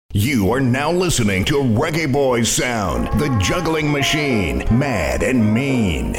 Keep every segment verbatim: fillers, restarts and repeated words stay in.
You are now listening to Reggae Boys Sound, the juggling machine, mad and mean.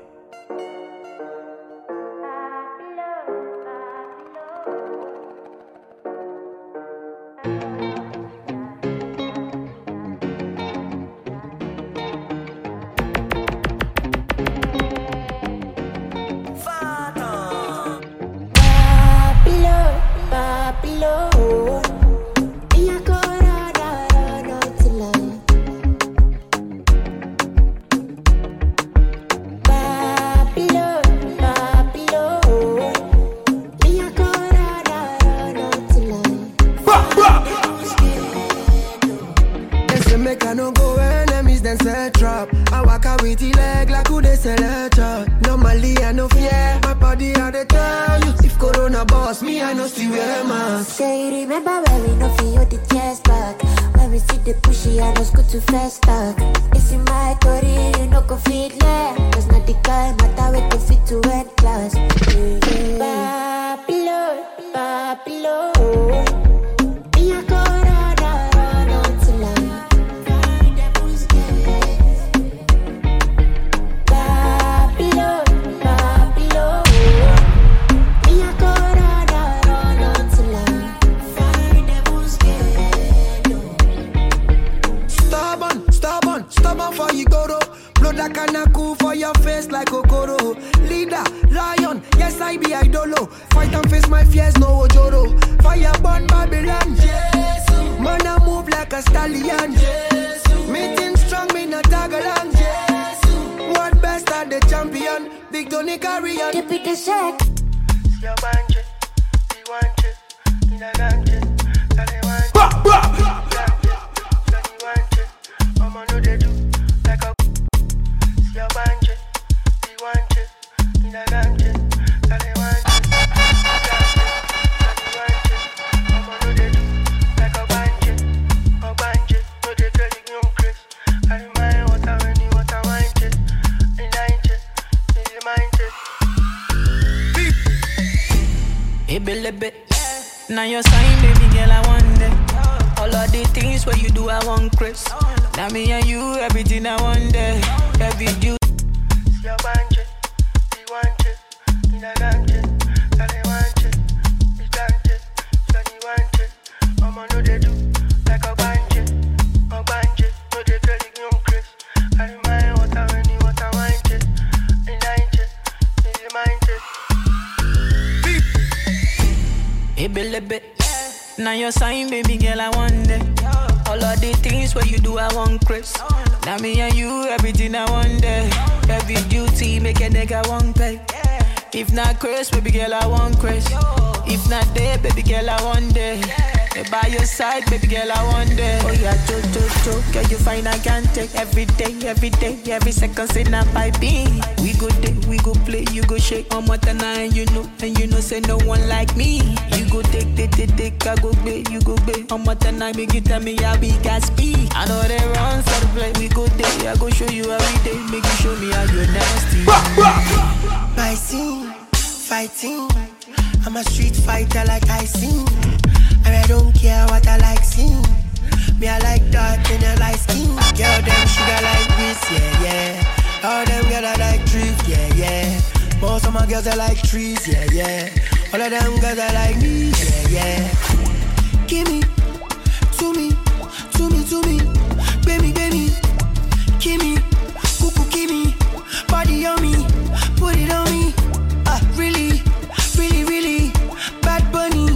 Now your sign, baby girl, I want it. All of the things where you do, I want Chris. Now me and you, everything I want it. Every you. Your banjo, you want it. You don't want it. So they want it. You want it. So you want it. Mama know they do. Like a banjo. A banjo. No they tell you young Chris. I remind what I when you what I want it. You like it. You mind it. Hey, Billy, bit. Now your sign, baby girl, I want it. All of the things where you do, I want Chris. Now me and you, everything I want it. Every duty, make a nigga want pay. If not Chris, baby girl, I want Chris. If not there, baby girl, I want it. By your side, baby girl, I want it. Oh yeah, cho cho cho, girl, you find I can't take every day, every day, every second, say not by me. We go day, we go play, you go shake on what and I, and you know, and you know, say no one like me. You go take, take, take, take, I go play, you go play on what and I, make you tell me how big I speed. I know they run for the play, we go day, I go show you every day, make you show me how you're nasty. My scene, fighting, I'm a street fighter like I sing. And I don't care what I like sing. Me I like dark and I like skin. Girl them sugar like this, yeah, yeah. All them girls I like drift, yeah, yeah. Most of my girls I like trees, yeah, yeah. All of them girls I like me, yeah, yeah. Give me, to me, to me, to me. Baby, baby, give me, cuckoo, give me. Body on me, put it on me. Ah, uh, really, really, really. Bad bunny.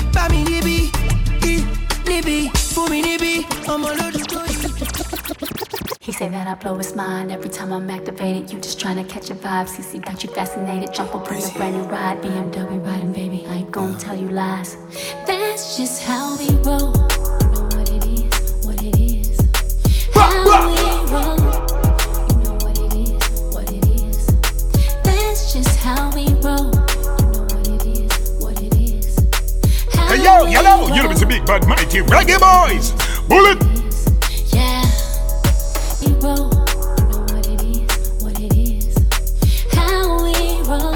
He say that I blow his mind every time I'm activated. You just tryna catch a vibe. C C got you fascinated. Jump up on the brand new ride. B M W riding, baby. I ain't gonna tell you lies. That's just how we roll. You know what it is, what it is. How we roll. You know what it is, what it is. That's just how we roll. You know what it is, what it is. How hey yo, hello, you're the big bad mighty Reggae Boys. Bullet. Yeah. We roll. You know what it is, what it is. How we roll.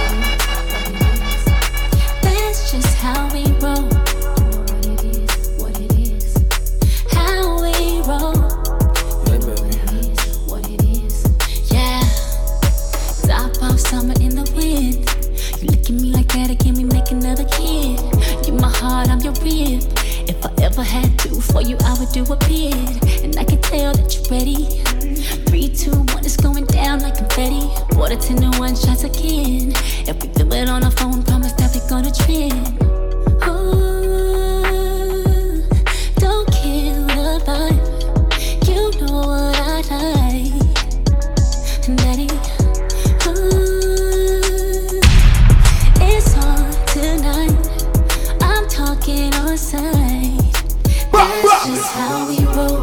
That's just how we roll. You know what it is, what your rib. If I ever had to for you, I would do a bid. And I can tell that you're ready. Three, two, one, it's going down like confetti. Water ten to one shots again. If we feel it on our phone, promise that we're gonna trend. Ooh, don't kill the vibe. You know what I like, Daddy. Ooh, it's on tonight. I'm talking on sight. That's just how we roll.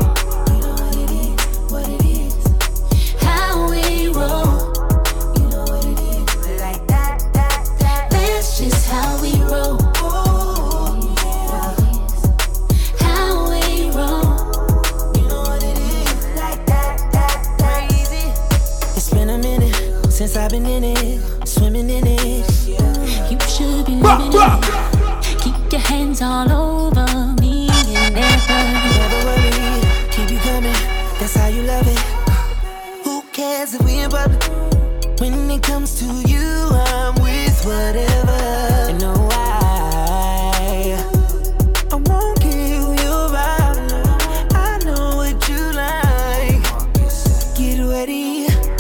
Since I've been in it, swimming in it, you should be living it. Keep your hands all over me and never, never worry. Keep you coming, that's how you love it. Who cares if we in public? When it comes to you, I'm with whatever. You know why? I won't kill your vibe. I know what you like. Get ready.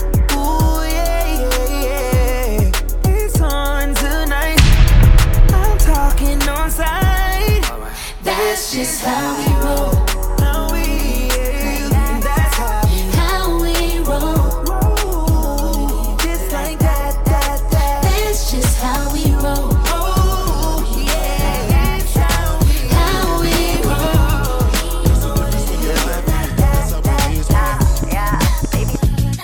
That's just how we roll. How we, yeah, that's how we, how we roll. Just like that, that, that. That's just how we roll. Oh, yeah, that's how we, how we roll. Yeah, baby.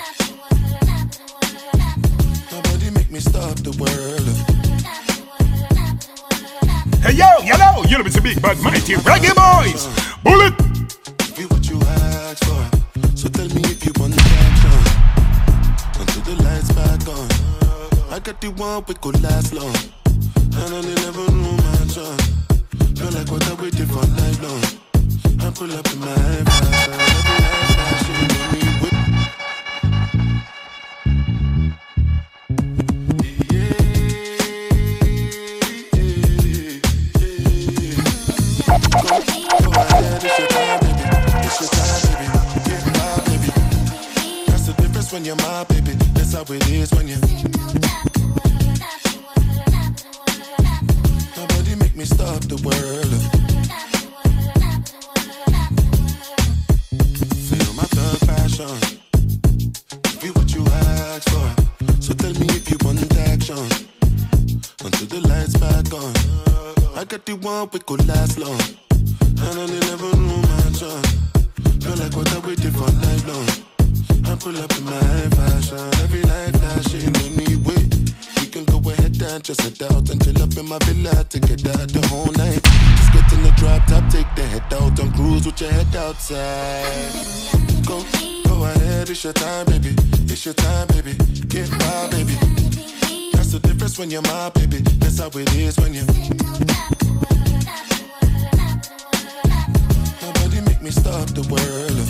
Nobody make me stop the world. Hey yo, yellow, you know it's a big bad mighty reggae boys. Bullet. Give you what you asked for. So tell me if you want action. Until the lights back on. I got the one we could last long. And I never knew my chance. Feel like what I waited for night long. I pull up in my head. Every night she made me whip. When you're my baby, that's how it is when you. Nobody make me stop the world. Feel my thug passion. Be what you asked for. So tell me if you want action. Until the lights back on. I got the one we could last long. And I never knew my chance. Feel like what I waited for night long. I pull up in my fashion, every night flashing anyway. We can go ahead and just head out and chill up in my villa to get out the whole night. Just get in the drop top, take the head out and cruise with your head outside. Go, go ahead, it's your time, baby. It's your time, baby. Get wild, baby. That's the difference when you're my baby. That's how it is when you. Nobody make me stop the world.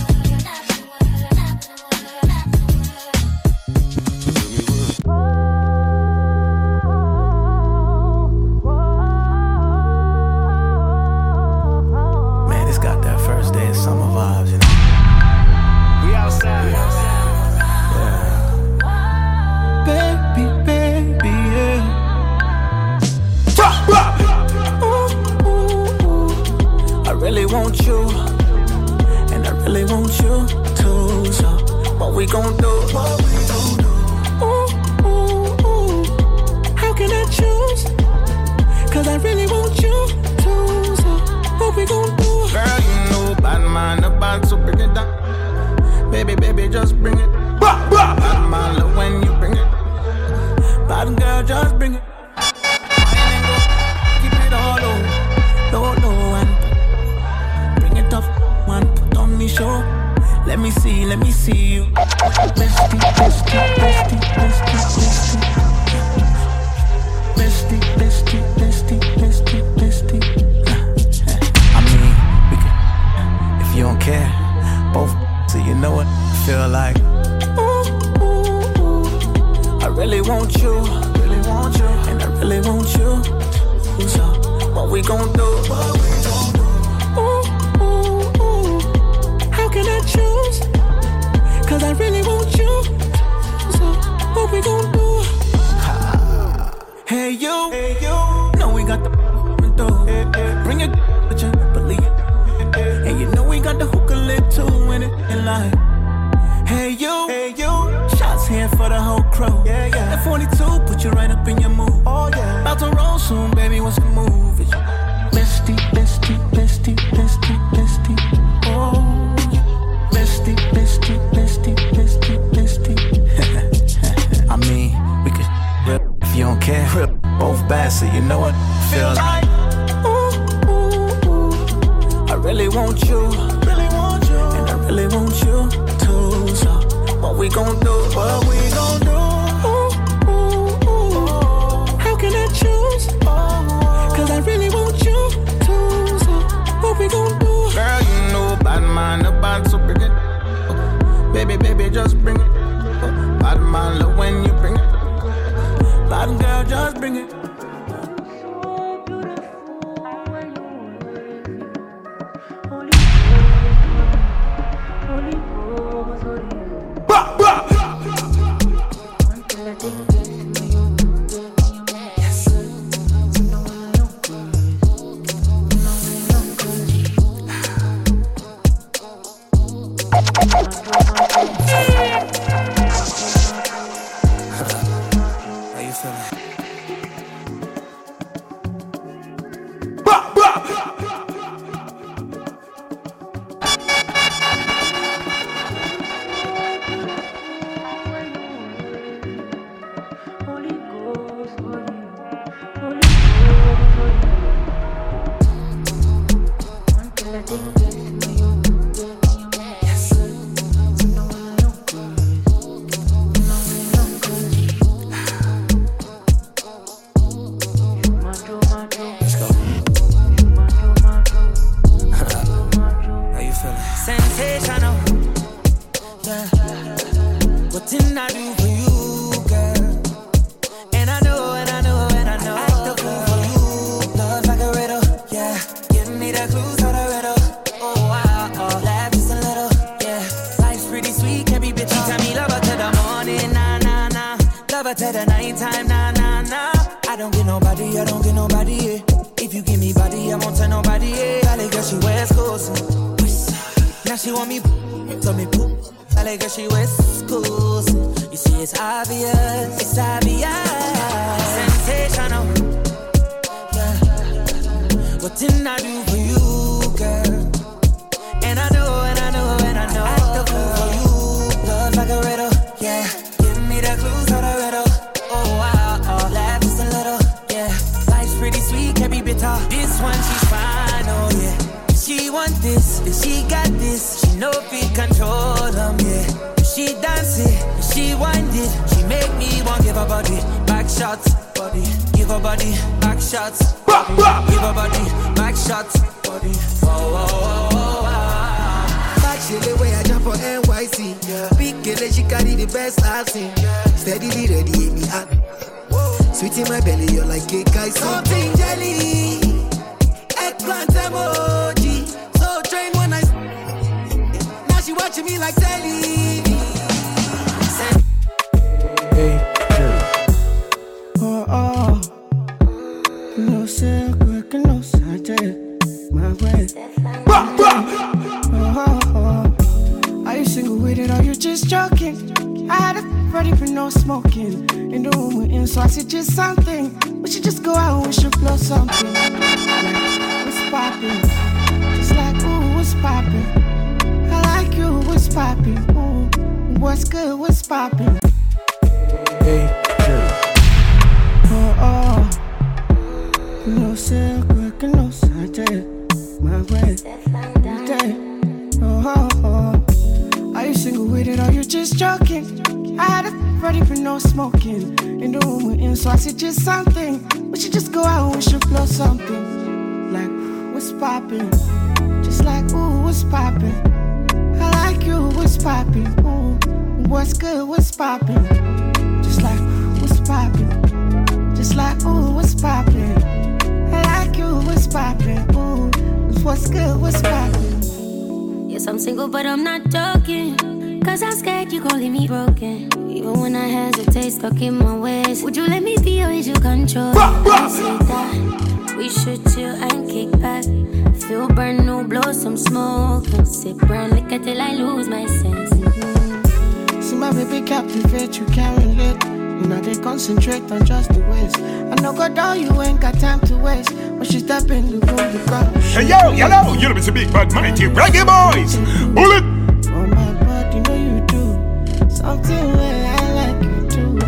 Want you, and I really want you too. So what we gon' do? What we gon' do? Ooh, ooh, ooh. How can I choose? Cause I really want you too. So what we gon' do? Girl, you know bad man about, so bring it down. Baby, baby, just bring it. Bad man love when you bring it. Bad girl, just bring it. Keep it all low, low, low, and tough one, put on me show. Let me see, let me see you. Bestie, bestie, bestie, bestie, bestie. Bestie, bestie, bestie, bestie, bestie. I mean, we can, if you don't care, both, so you know what I feel like. Ooh, ooh, ooh. I really want you, really want you, and I really want you. So, what we gon' do? want you, really want you, and I really want you too. So what we gon' do? What we gon' do? Ooh, ooh, ooh. How can I choose? Cause I really want you too. So what we gon' do? Girl, you know bad man about to bring it. Baby, baby, just bring it. Bad man love when you bring it. Bad girl, just bring it. Concentrate on just the ways. I know God, all you ain't got time to waste. When she step in the room, you got hey yo, hello, you're Mister Big Bad Mighty Reggae Boys. Bullet. Oh my God, you know you do something where I like you too.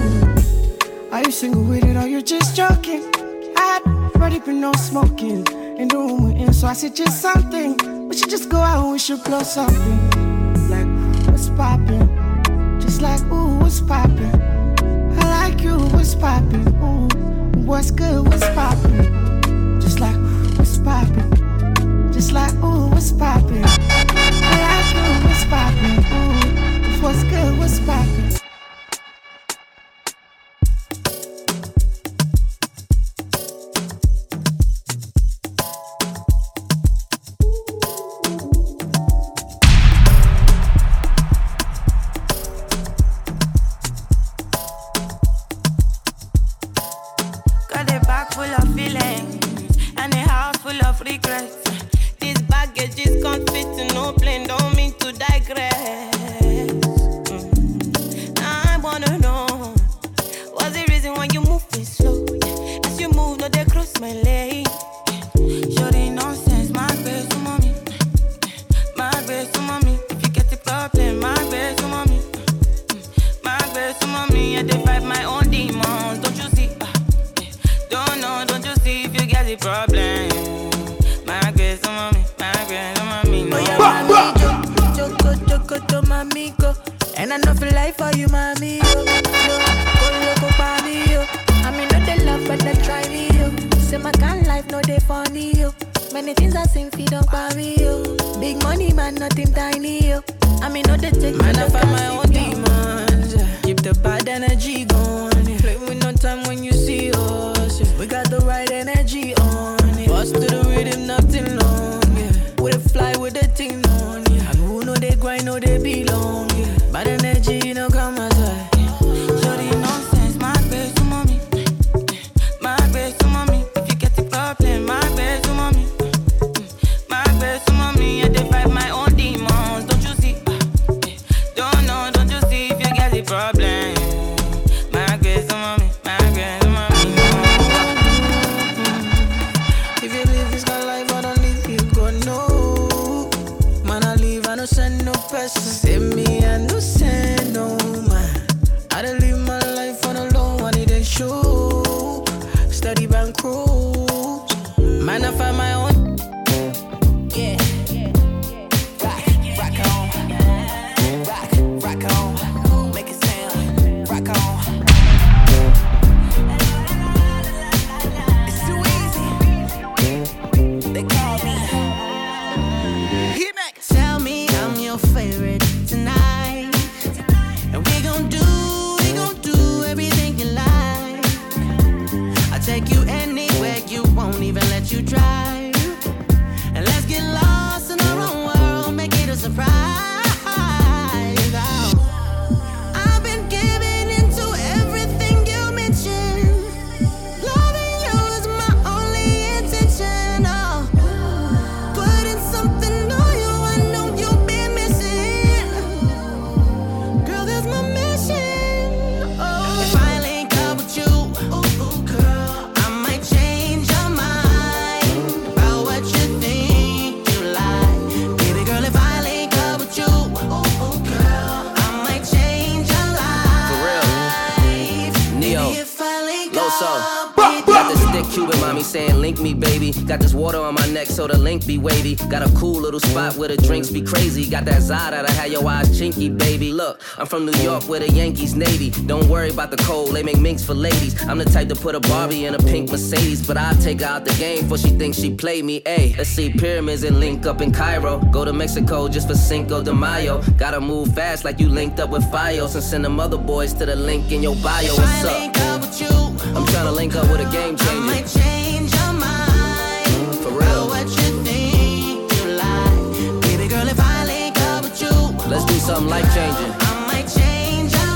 Are you single with it or you just joking? I'd already been no smoking. in the room we're in. So I suggest something. We should just go out and we should blow something. Like, what's poppin'? Just like, ooh, what's poppin'? I like you, what's poppin'? Ooh, what's good, what's poppin'? Just like, what's poppin'? Just like, ooh, what's poppin'? I like you, what's poppin'? Ooh, what's good, what's poppin'? Got this water on my neck so the link be wavy. Got a cool little spot where the drinks be crazy. Got that Zod that'll have your eyes chinky, baby. Look, I'm from New York where the Yankees Navy. Don't worry about the cold, they make minks for ladies. I'm the type to put a Barbie in a pink Mercedes, but I'll take her out the game before she thinks she played me. Ayy, let's see pyramids and link up in Cairo. Go to Mexico just for Cinco de Mayo. Gotta move fast like you linked up with Fios and send them other boys to the link in your bio. What's up? I'm tryna link up with a game changer. I might change your mind. For real. What you think you like. Baby girl, if I link up with you, let's do something life changing. I might change your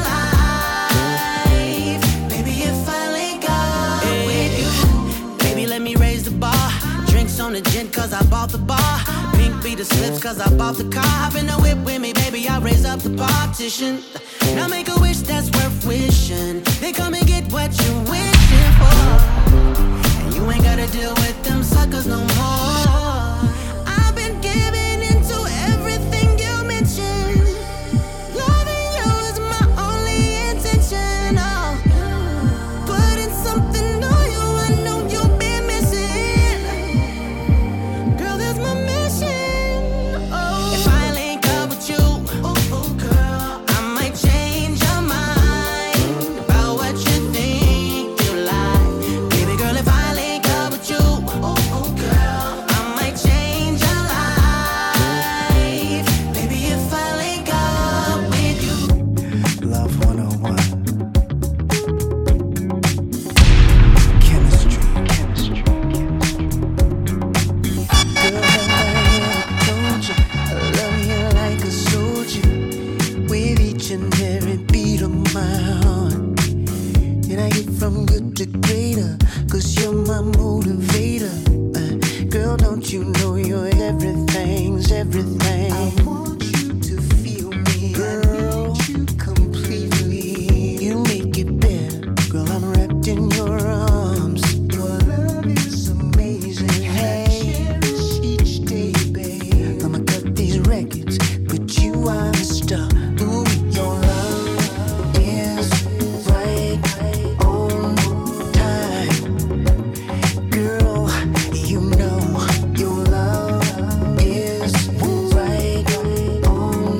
life. Baby, if I link up hey. with you. Baby, let me raise the bar. Drinks on the gin cause I bought the bar. Pink be the slips cause I bought the car. Hop in the whip with me, baby, I'll raise up the partition. Now make a wish that's worth wishing. Then come and get what you wishing for. And you ain't gotta deal with them suckers no more. I've been giving into everything you mentioned. Loving you is my only intention. Oh, putting something on you, I know you've been missing. everything's everything. I want you to feel me, girl. I need you completely. You make it better, girl. I'm wrapped in your arms. Your love is amazing. Hey, each day, babe. I'ma cut these records, but you are the star. Ooh, your love is right on time, girl. You know your love is right on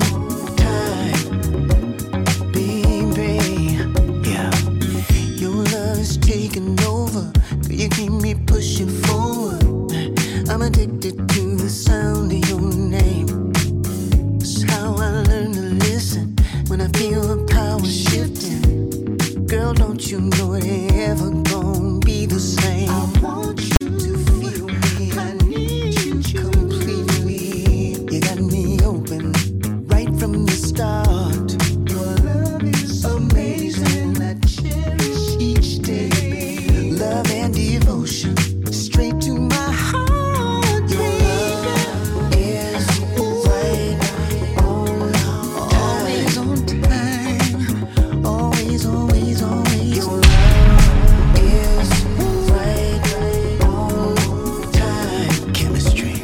time, baby. Yeah, your love is taking over. Girl, you keep me pushing forward. I'm addicted to the sound of your name. It's how I learn to listen when I feel the power shifting. Girl, don't you know it ain't ever gonna be the same. I want you to feel me. I need you completely. You got me open right from the start. Your love is amazing. I cherish each day, baby. Love and devotion straight to my heart. Your love is right on time. Always on time. Always, always, always. Your love is right on time. Chemistry.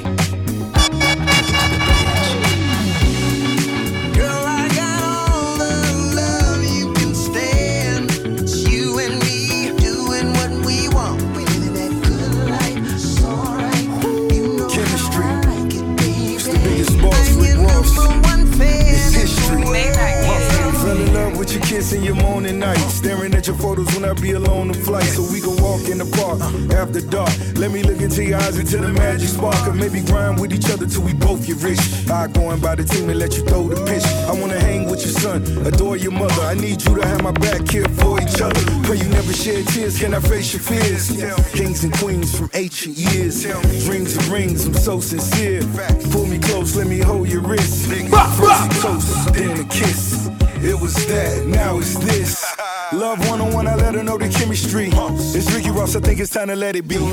Girl, I got all the love you can stand. It's you and me doing what we want. We living that good life, so right. You know Chemistry. how I like it, baby. It's the biggest boss I'm with your Ross. number one fan. It's history. Yeah. Fell in love with your kiss and your morning night. Staring at your photos when I be alone on flight. So we can walk in the park after dark. Let me look into your eyes until the magic spark. Or maybe grind with each other till we both get rich. I go and buy the team and let you throw the pitch. I wanna hang with your son, adore your mother. I need you to have my back, care for each other. Pray you never shed tears, can I face your fears? Kings and queens from ancient years. Rings and rings, I'm so sincere. Pull me close, let me hold your wrist. First a toast, then a kiss. It was that, now it's this. Love one-on-one, I let her know the chemistry. It's Ricky Ross, I think it's time to let it be.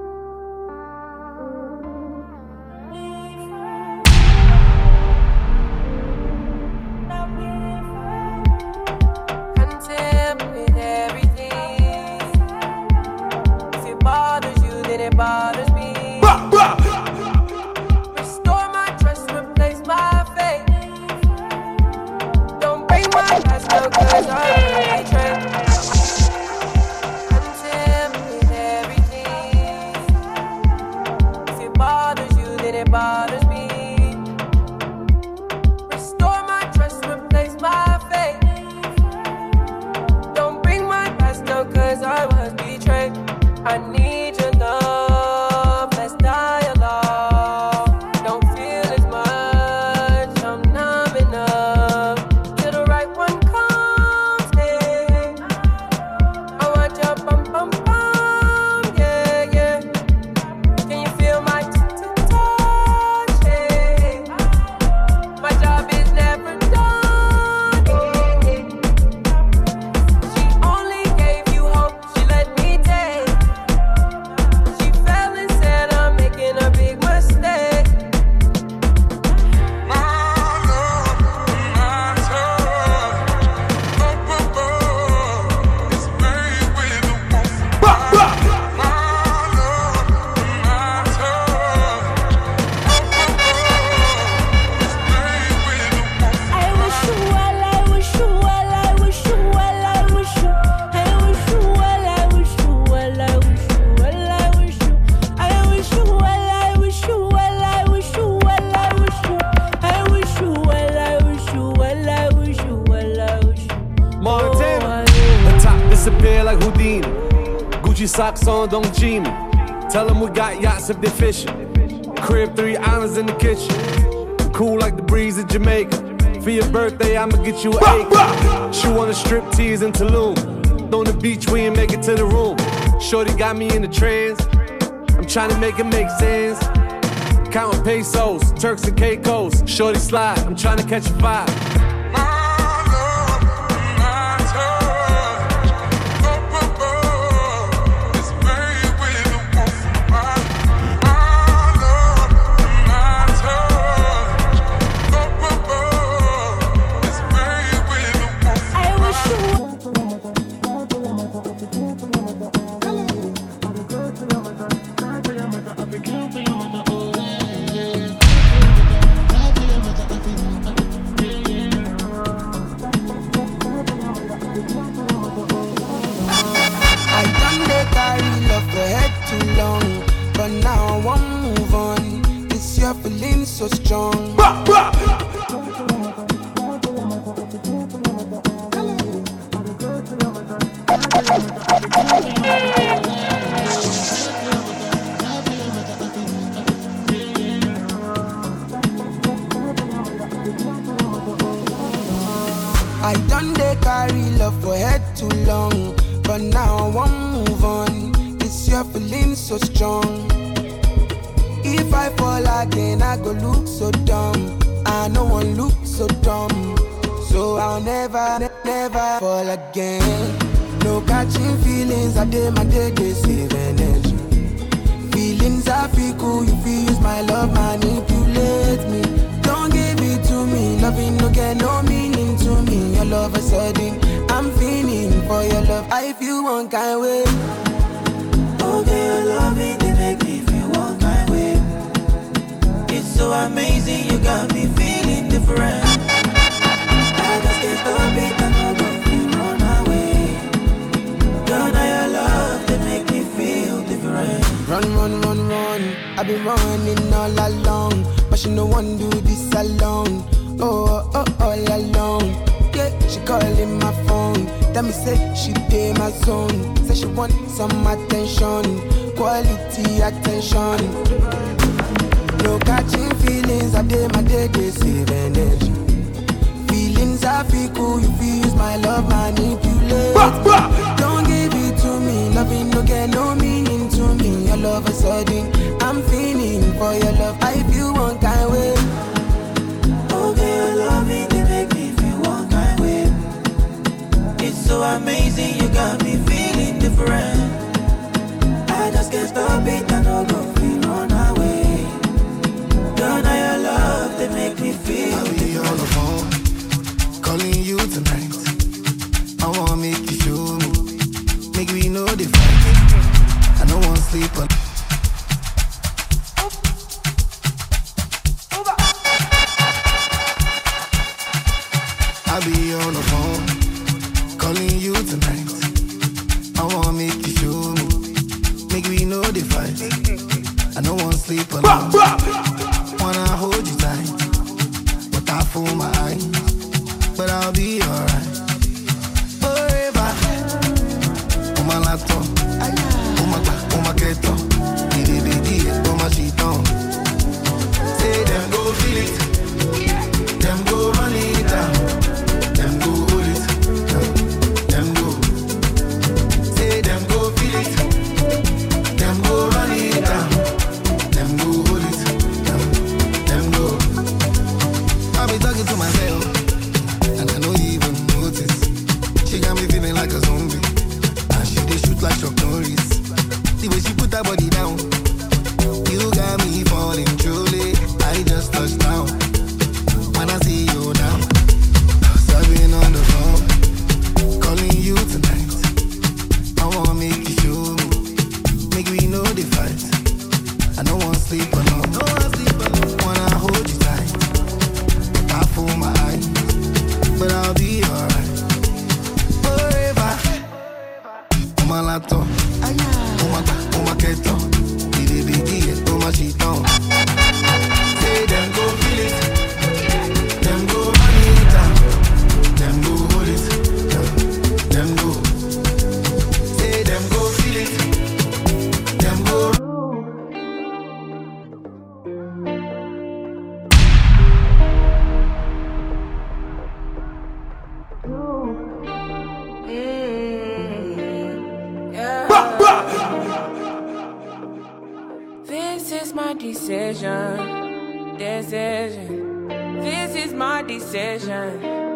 Content with everything. If it bothers you, then it bothers me. Restore my trust, replace my faith. Don't break my past, no, cause I betray. Content with everything. If it bothers you, then it bothers me. Restore my trust, replace my faith. Don't bring my past up, cause I was betrayed. I need your love, less dialogue. Don't feel as much, I'm numb enough. Till the right one comes, hey. I want your bum bum bum, yeah, yeah. Can you feel my touch, hey? My job is never done. She only gave you hope, she let me take. She fell and said I'm making a big mistake. I wish you well, I wish you well, I wish you well, I wish you. I wish you well, I wish you well, I wish you well, I wish you. I wish you well, I wish you well, I wish you well, I wish you. I wish you well, I wish you well, I wish you well, I wish you. Montana, the top disappear like Houdini. Gucci socks on, don't G me. Tell them we got yachts if they fishing. Crib, three islands in the kitchen. Cool like the breeze of Jamaica. For your birthday, I'ma get you an acre. She wanna strip tease in Tulum. On the beach, we ain't make it to the room. Shorty got me in the trance. I'm trying to make it make sense. Counting pesos, Turks and Caicos. Shorty slide, I'm trying to catch a vibe. your feeling so strong. Bah, bah. I done they carry love for head too long, but now I won't move on. This your feeling so strong. If I fall again, I go look so dumb. I no one look so dumb, so I'll never, ne- never fall again. No catching feelings, I did my day, they save energy. Feelings I feel cool, you feel use my love, manipulate me. Don't give it to me, loving no get no meaning to me. Your love is sudden, I'm feeling for your love. I feel one kind way. Okay, your love it, they make me feel one kind way. It's so amazing, you got me feeling different. I just can't stop it, I know don't feel run away. Girl, now your love, they make me feel different. Run, run, run, run, I've been running all along, but she no one do this alone. Oh, oh, oh, all alone. Yeah, she calling my phone. Tell me say she pay my zone. Say she want some attention, quality attention. No catching feelings, I day my day, they save energy. Feelings I feel cool, you feel use my love, manipulate. Don't give it to me, loving no get no meaning to me. Your love is sudden, I'm feeling for your love, I feel one kind way. Okay, your love it, they make me feel one kind way. It's so amazing, you got me feeling different. I just can't stop it, I know don't feel run away. Girl, now your love, they make me feel I'll be on the phone, calling you tonight. I wanna make you show me, make we know the fight. I don't wanna sleep on. I'll be on the phone, calling you tonight. I wanna make you show me, make we know the fight. I don't wanna sleep alone. Wanna hold you tight, but I fool my eyes. But I'll be alright. Forever. On my laptop, on my back, on my keto. Didi didi, on my sheet on. Say them go feel it, them go run it down. Them go hold it, them go. Say them go feel it, them go run it down. Them go hold it, them go. I be talking to myself, and I don't even notice. She got me feeling like a zombie, and she dey shoot like Chuck Norris. The way she put her body down, you got me falling truly. I just touched down when I see you now. Been on the phone, calling you tonight. I wanna make you show me, make we know the fight. I don't wanna sleep alone, no wanna sleep alone. Wanna hold you tight, I fool my eyes, but I'll be alright. Forever. On my laptop, on my back, on my keto. Didi didi, on my sheet on. Say them go feel it, them go run it down. Them go hold it, them go. Say them go feel it, them go. Mm, yeah. This is my decision, decision. This is my decision.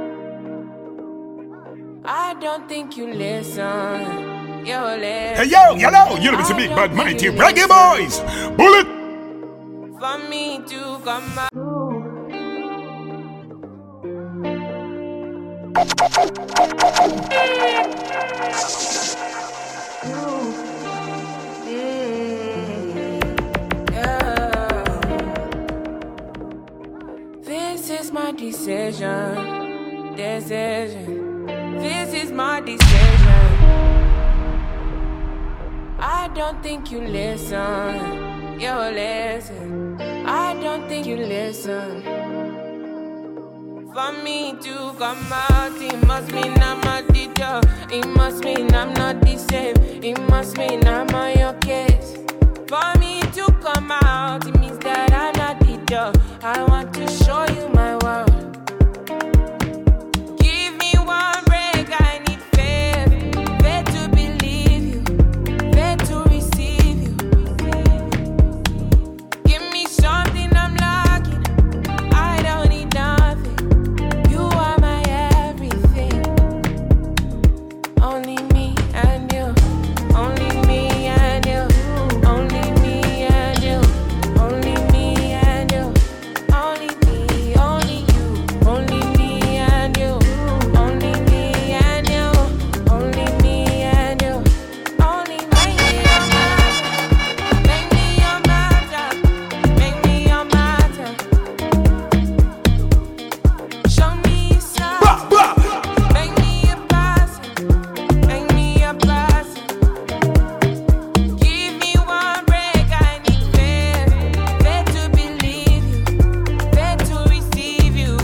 I don't think you listen. Yo, listen. Hey yo, hello, you're listening to Big Bad Mighty Reggae Boys. Bullet. For me to come out. This is my decision, decision. This is my decision. I don't think you listen. Yo, listen. I don't think think you listen. For me to come out, it must mean I'm a teacher. It must mean I'm not the same. It must mean I'm on your case. For me to come out, it means that I'm not the teacher. I want to show you my world. Give me one break, I need faith. Faith to believe you, faith to receive you. Give me something I'm lacking, I don't need nothing. You are my everything. Only me and you, only me and you, only me and you, only me and you, only me, only you, only me and you, only me and you, only me and you, only make me your matter, make me your matter, make me your matter. Show me something, make me a person, make me a person. Give me one break, I need faith, faith to believe you, faith to receive you.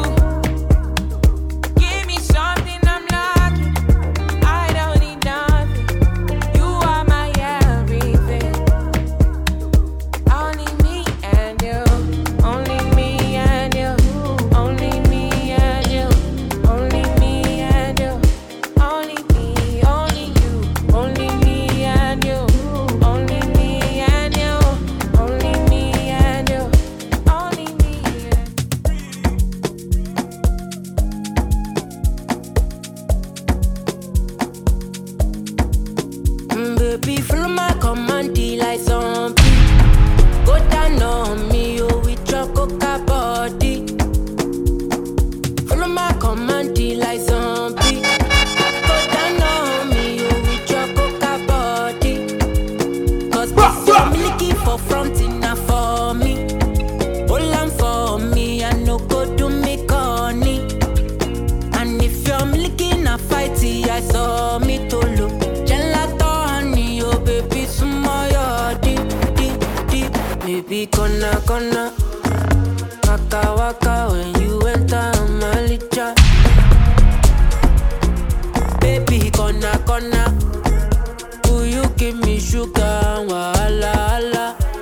Give me something I'm lacking, I don't need nothing. You are my everything. Only me and you, only me and you, only me and you, only me and you, only me, only you, only me and you, only me and you, only me and you, only me. Mm, baby, follow my command, like zombie. Go down on me, oh, with your coca body. Follow my command, like zombie. Go down on me, oh, with your coca body. Cause this your milky for front enough for me. Hold on for me, I no go do me corny. And if you're milky na fighty, I saw me to look. Gelato honey, oh baby, sumo yo deep, deep, deep. Baby, gonna, gonna. Waka, waka, when you enter my licha. Baby, gonna, gonna. Will you give me sugar, wala, wala.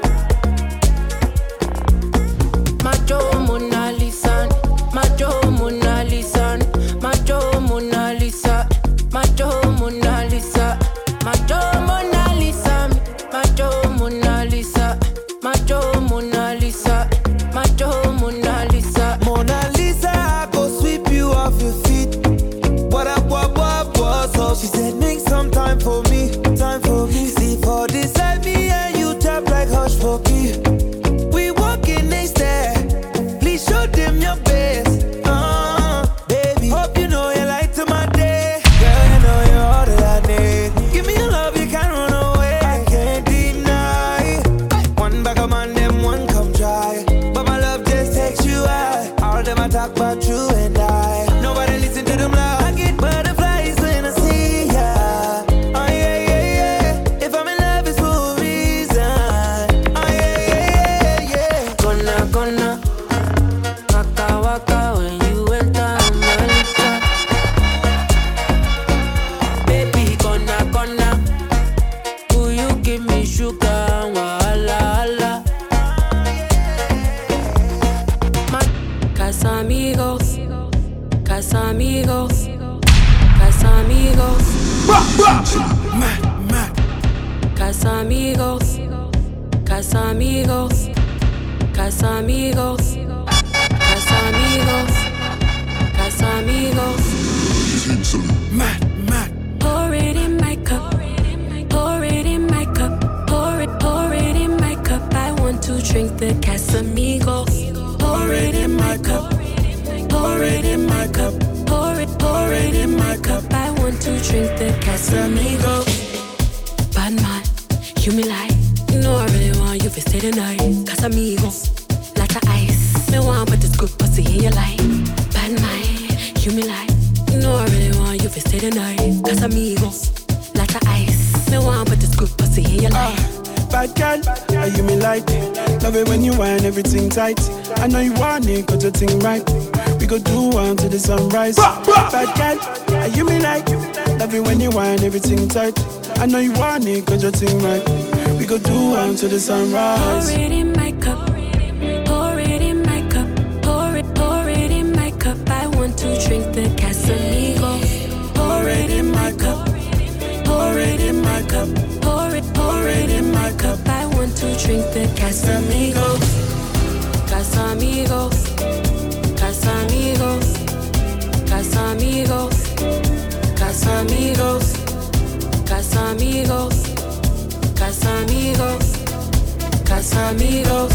Macho Mona Lisa, Macho Mona Lisa, Macho Mona Lisa, Macho Mona Lisa, Macho Mona Lisa, Macho Mona Lisa, Macho Mona Lisa, Macho Mona Lisa. Mona Lisa, I go sweep you off your feet. What up, what, what, what's up? She said, make some time for me, time for me. See for this side me and you tap like hush for me. We walking next there. Please show them your best. Uh, baby, hope you know you light to my day. Girl, you know you're all that I need. Give me your love, you can't run away. I can't deny. One bag of man, them one come try. But my love just takes you out. All them I talk about you and I. Nobody listen to them loud. I get butterflies when I see ya. Oh yeah, yeah, yeah. If I'm in love, it's for a reason. Oh yeah, yeah, yeah, yeah. Gonna, gonna. Waka, waka, when you enter my licha. Baby, gonna, gonna. Will you give me sugar, wala, wala. Ma- Casamigos, Casamigos, Casamigos, Casamigos, Casamigos, Casamigos, Casamigos, Casamigos. Mad, mad. Pour it in my cup, pour it in my cup, pour it, pour it in my cup. I want to drink the Casamigos. Pour it in my cup, pour it in my cup, pour it, pour it in my cup. I want to drink the Casamigos. Bad man, you me like, you know I really want you to stay the night. Casamigos, like a ice. Me want but it's good pussy in your life. Bad man, you me like, you know I really want you to stay the night. Casamigos, like a ice. Me want but it's good pussy in your life. Uh, Bad girl, are you me like? Love it when you whine everything tight. I know you want it, cause your thing right. We go do one to the sunrise. Bad girl, are you me like? Love it when you whine everything tight. I know you want it, cause your thing right. We go do one to the sunrise. Pour it in my cup, pour it in my cup, pour it, pour it in my cup. I want to drink the Casamigos. Pour it in my cup, pour it in my cup, pour it, pour it in my cup. I want to drink the Casamigos, Casamigos, Casamigos, Casamigos, Casamigos, Casamigos, Casamigos, Casamigos.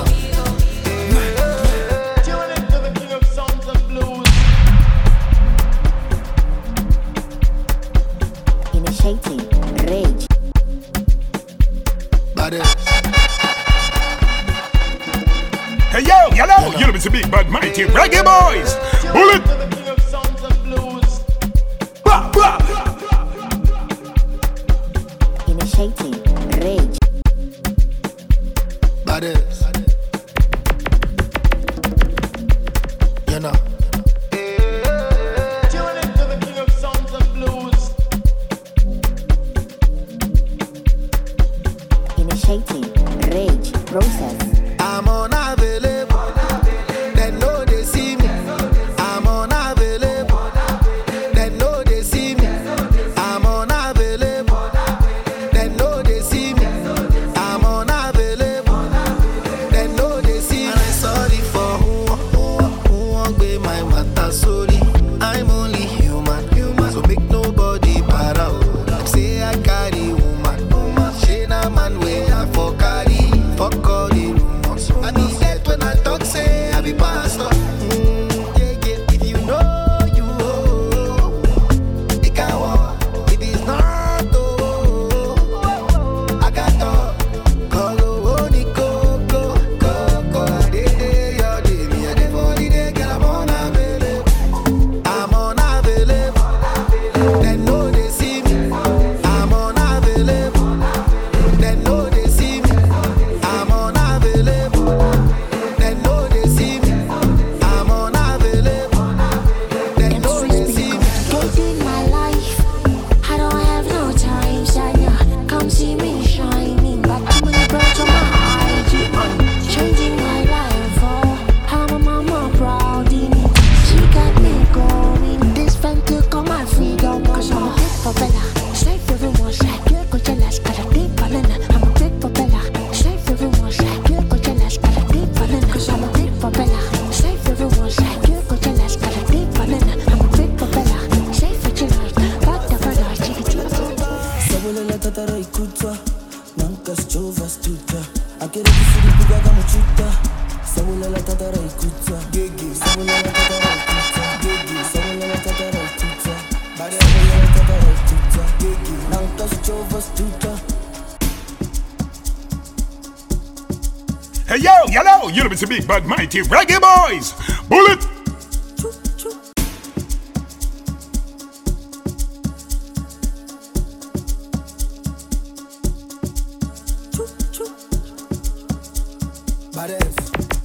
Initiating rage. Hey yo, yellow, you know it's a big bad mighty reggae boys. Bullet. Initiating rage. Badass. You know. Initiating rage process. I'm unavailable. They know they see me. I'm unavailable. They know they see me. I'm unavailable. They know they see me. I'm unavailable. They know they see me. And I'm sorry for who, who, who won't be my matter. Sorry, I'm only human, human. So make nobody para. Like say I carry woman, woman. She na man way I for carry. Fuck all the rumors. I need that when I talk, say I be pastor. Mm, yeah, yeah. If you know, you know. It can walk. It is not, oh. I got talk. Call oh, ni go, go, go, go. Day, day, your day. Me a day for the day. Girl, I'm unavailable. I'm unavailable. They know they see me. I'm unavailable. They know they see me. I'm unavailable. They know they see me. I'm unavailable. They know they see me. Getting my life, I don't have no time, Shania. Come see me shining, but too many birds on my I G. Changing my life, oh, I'm a mama proud in it. She got me going, this fan took on my freedom, cause I'm a big for Bella. Safe everyone, say, you're good jealous, got a big banana. I'm a big for Bella. Safe everyone, say, you're good jealous, got a big banana. Cause I'm a big for Bella. Safe everyone, say, you're good jealous, got a big banana. I'm a big for Bella. Safe for jealous, but the brother, she get you. Sabolela tatara ikutwa Nankas chovas tuta Akere kisiri buga kama chuta Sabolela tatara ikutwa Gigi Sabolela tatara ikutwa Gigi Sabolela tatara ikutwa Sabolela tatara ikutwa Gigi Nankas chovas tuta. Hey yo, yellow, you know it's a big bad mighty reggae boys. Bullet. Badass.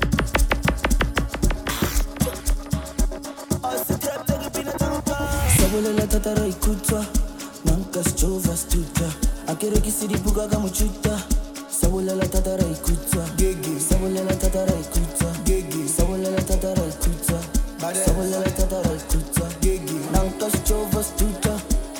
Sabolela tatara ikutwa Nankas chovas tuta Akere kisiri buga kama chuta Sabolela tatara ikutwa Gigi. Sabolela tatara ikutwa Gigi. Sabolela tatara ikutwa Badass. Sabolela tatara ikutwa Gigi. Nankas chovas tuta.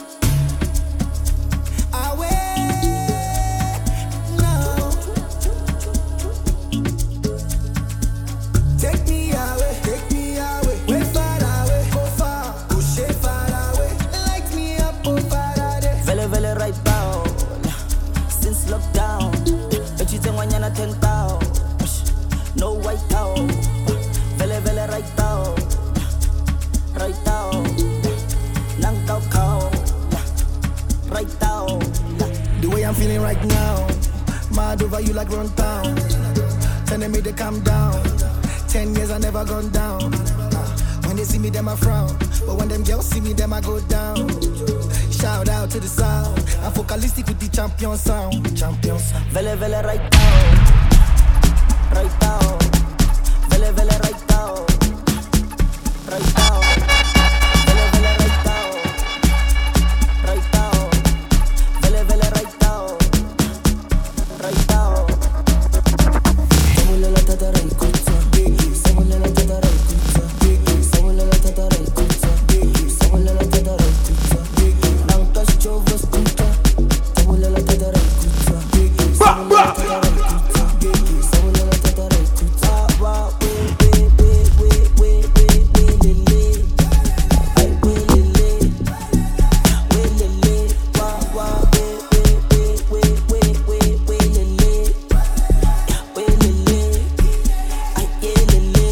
Take me away, take me away, way far away, go far, push it far away, light me up, oh Faraday. Vele vele right now Since lockdown Echitengwa nyana ten tao No white tao Vele vele right now Right now Nang tao kao Right now The way I'm feeling right now, mad over you like run town. Telling me to calm down. Ten years I never gone down. Uh, when they see me, them I frown. But when them girls see me, them I go down. Shout out to the sound. I'm focalistic with the champion sound. Champion sound. Vele vele right down. Right down. Vele vele right down. Right down. Vele vele right down. Right down. Vele vele right down. Right down. Semule la tata right kutsa. Semule la tata right kutsa. Semule la tata right kutsa. Semule la tata right kutsa. Nang tas chovas kutsa. Semule la tata right kutsa. Semule la tata right kutsa. Semule la tata right kutsa. Wa we we we we we we we lele. Ay we lele. We lele. Wa wa we we we we we we we lele. We lele. Ay yeah lele.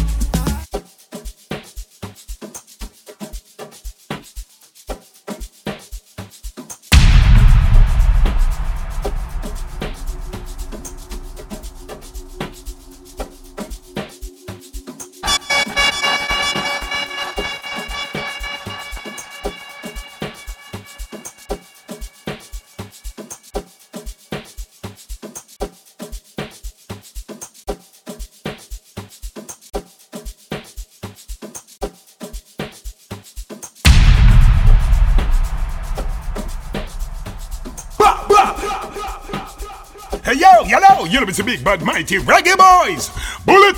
Hey yo, yellow, you know it's a big bad mighty reggae boys. Bullet.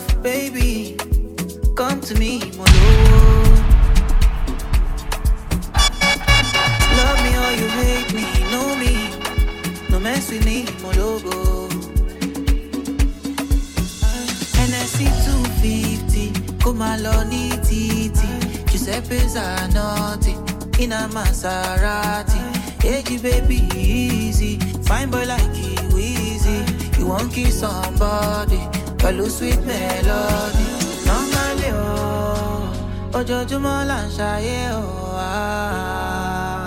Baby, come to me, my love. you hate me, know me. No mess with me, my logo. N S C two fifty, come along, Titi. Giuseppe's are naughty, in a Maserati. Hey, baby, easy. Fine boy like you, easy. You won't kiss somebody, but lose sweet melody. Normally, oh, Ojoju Molan oh, ah.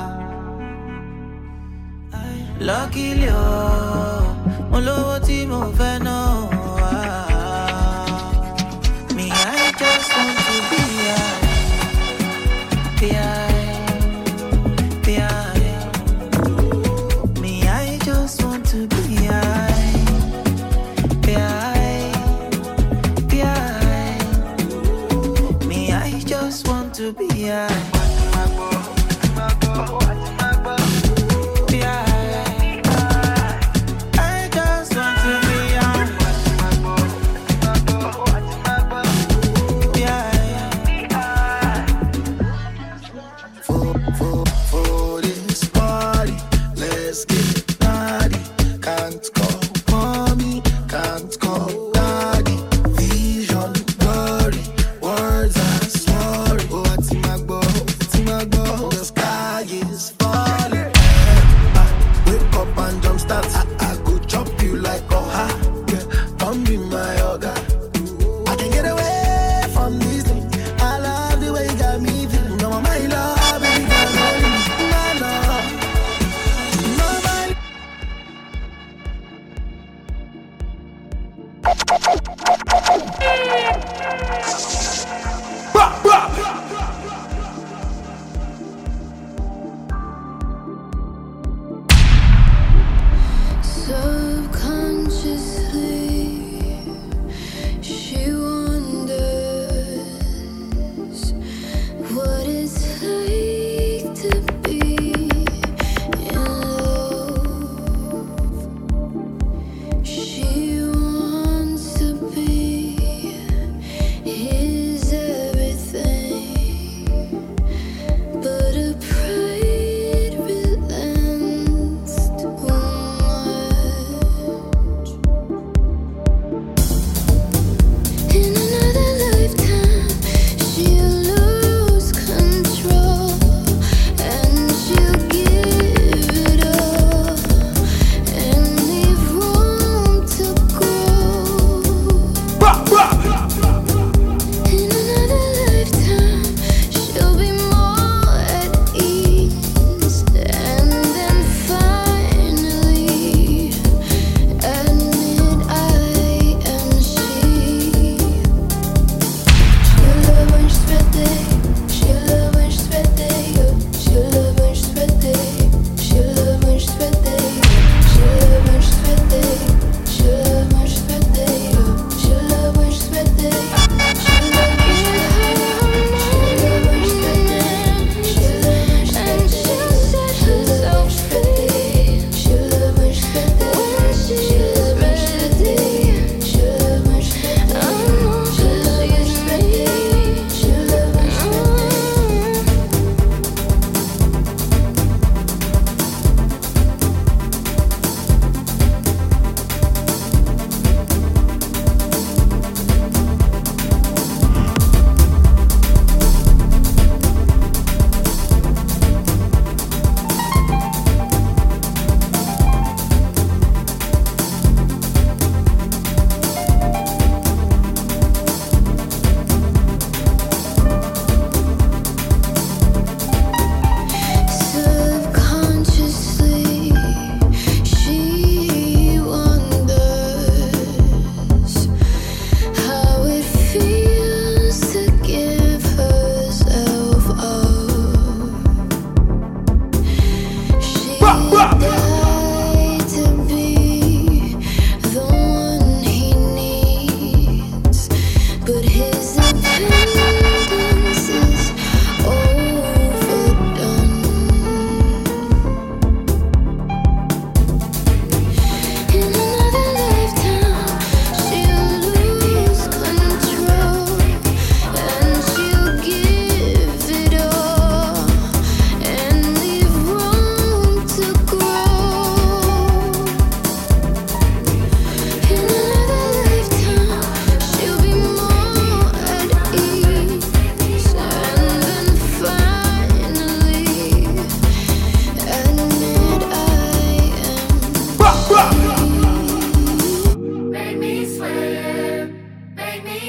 Luckily, oh, mo lowo tí mo fẹ́ náà, ah. Me, I just want to be high, be high, be high. Me, I just want to be high, be high, be high. Me, I just want to be high. She wants to be his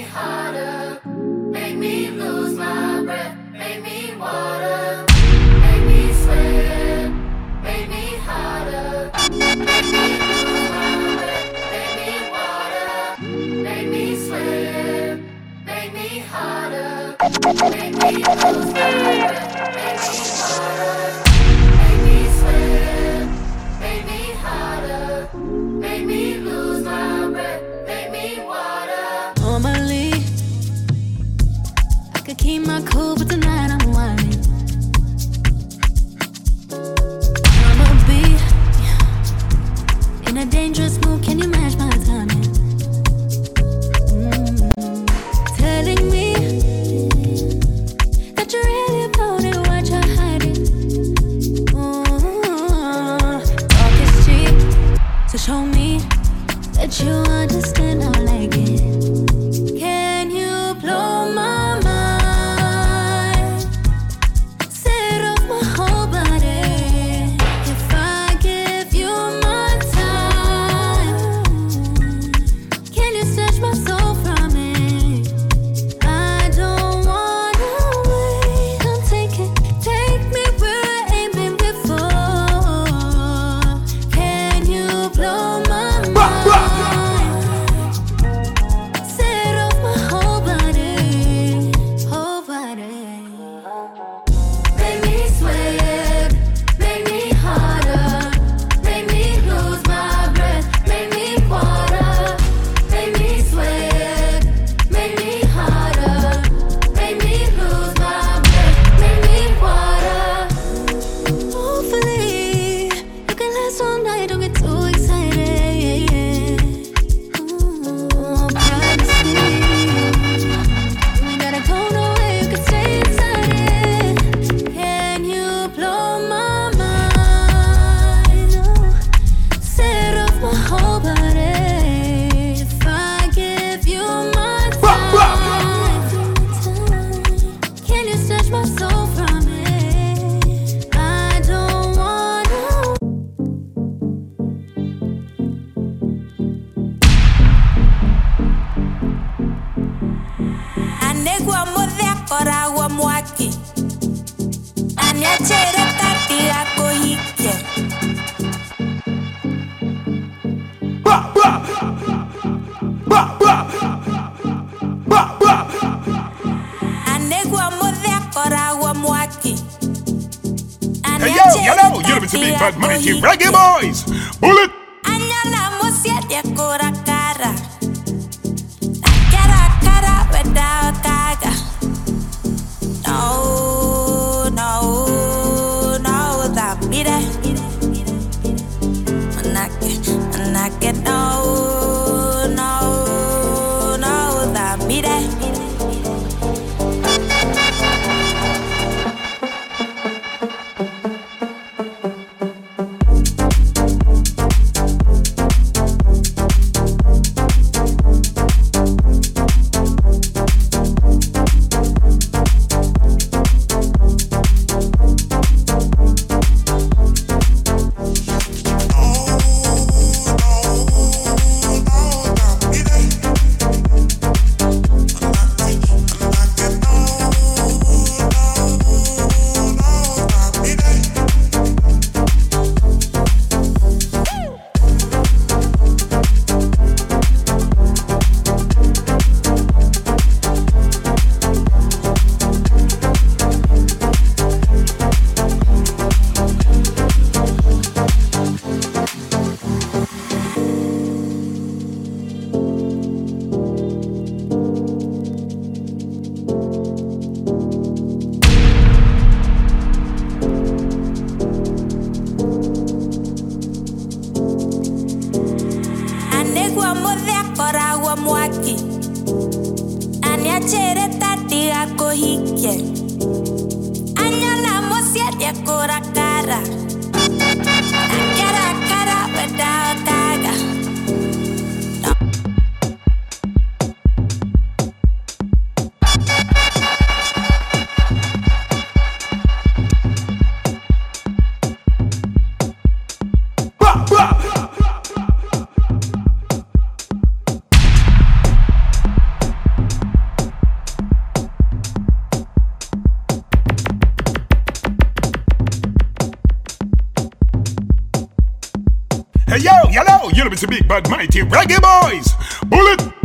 harder, make me lose my breath, make me water, make me sweat, make me harder, make me lose my breath, make me water, make me sweat, make me harder, make me lose my breath, make me water, make me sweat, make me harder, make me lose my breath, make me water. Normally, I could keep my cool, but tonight I'm whining. I'ma be in a dangerous mood. Can you match my timing? Mm. Telling me that you're really about it, what you're hiding. Mm. Talk is cheap, so show me that you understand how I like it. Can you blow my mind? Set off my whole body. If I give you my time, can you snatch my soul from it? I don't wanna wait. Come take it, take me where I ain't been before. Can you blow my mind? Set off my whole body, whole body. Make me sweat, make me harder, make me lose my breath, make me water, make me sweat, make me harder, make me lose my breath, make me water. Hopefully, you can last all night, don't get too excited. Ooh, privacy. We gotta go nowhere, you can stay inside it. Can you blow my mind? Oh, set off my whole body. If I give you my time, can you snatch my soul from it? I don't wanna. Anegwa modhe kora wa mwaki Anya chere tati ako hike Anegwa modhe kora wa mwaki Hey yo, you know, you're listening to Big Bad Mighty Reggae Boys. Bullet. Anya na mosia de kora cara Cara cara without kaga No, no, no, that be there. And I get, and I get no, no, no, that be there. Anegwa modhe kora wa mwaki Anya chere tati ako hike Anya na mosia de kora cara Cara cara without kaga you know it's a big bad mighty reggae boys. Bullet.